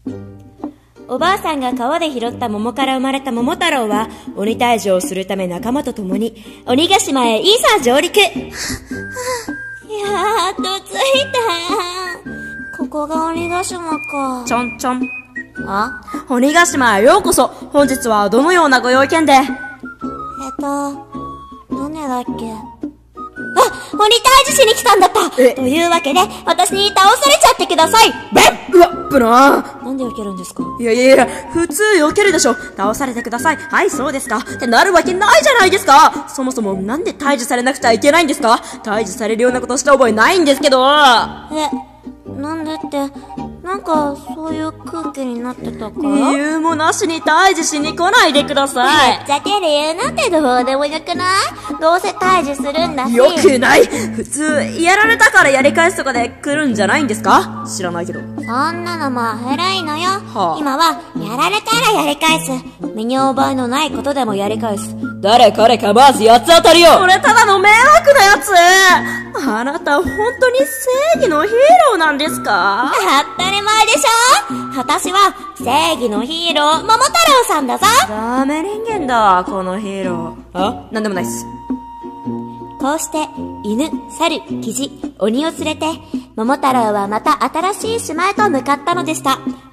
おばあさんが川で拾った桃から生まれた桃太郎は、鬼退治をするため仲間と共に、鬼ヶ島へいざ上陸。やっと着いた。ここが鬼ヶ島か。 ちょんちょん。 あ？ 鬼ヶ島へようこそ。本日はどのようなご用件で？ なんでだっけ？鬼退治しに来たんだった。というわけで、私に倒されちゃってください。 うわ、ブナー。 なんで避けるんですか？ いや、普通避けるでしょ。倒されてください。はい、そうですか。ってなるわけないじゃないですか。そもそもなんで退治されなくちゃいけないんですか？退治されるようなことした覚えないんですけど。 なんでって、なんかそういう空気になってたから。 理由もなしに退治しに来ないでください。 ぶっちゃけ理由なんてどうでもよくない？どうせ退治するんだし。 よくない。普通やられたからやり返すとかで来るんじゃないんですか？知らないけど。 そんなのも古いのよ。今はやられたらやり返す。身に覚えのないことでもやり返す。 誰彼構わず八つ当たりよ。これただの迷惑なやつ。あなた本当に正義のヒーローなんですか？ 当たり前でしょ。私は正義のヒーロー桃太郎さんだぞ。 ダメ人間だこのヒーロー。なんでもないっす。 こうして犬、猿、キジ、鬼を連れて桃太郎はまた新しい島へと向かったのでした。